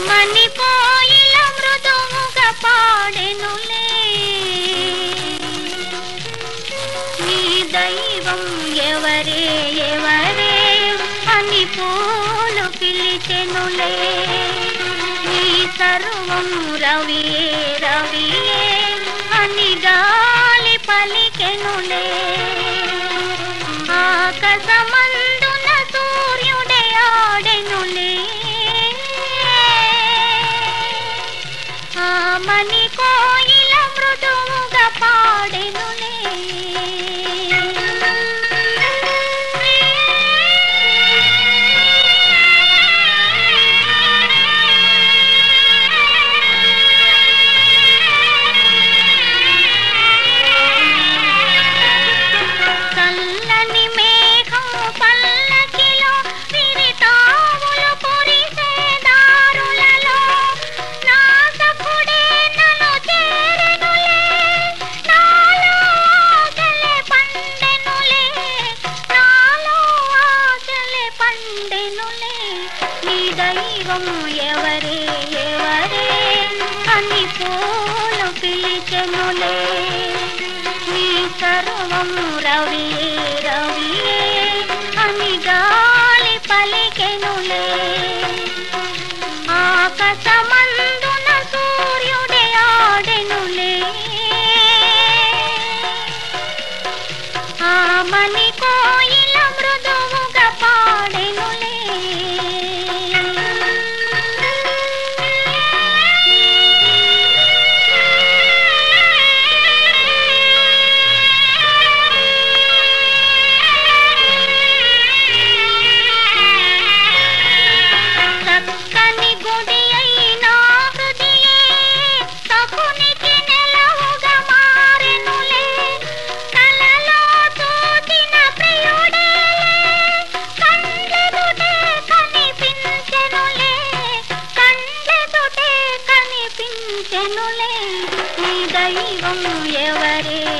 మని కోయిల మృదువుగా పాడెనులే నీ దైవం ఎవరే ఎవరే అని పూలు పిలిచెనులే నీ సర్వం రవియే రవియే అని గాలి పలికెనులే ఆకాశమందున సూర్యుడే ఆడెనులే మని కోయిల మృదువుగా పాడెనులే చల్లని మేఘం పల్లకిలో విరితావులు కురిసే దారులలో నా సఖుడే నన్ను చేరెనులే నాలో ఆశలే పండెనులే నాలో ఆశలే పండెనులే నీ దైవం ఎవరే ఎవరే అని పూలు పిలిచెనులే నీ సర్వం రవియే రవియే అని గాలి పలికెనులే ఆకాశమందున సూర్యుడే ఆడెనులే మని కోయిల మృదువుగా పాడెనులే చక్కని గుడి అయినా హృదయే సఖునికి నెలవుగా మారెనులే కలలో చూచిన ప్రియుడే కండ్లెదుటే కనిపించెనులే కండ్లెదుటే కనిపించెనులే నీ దైవం ఎవరే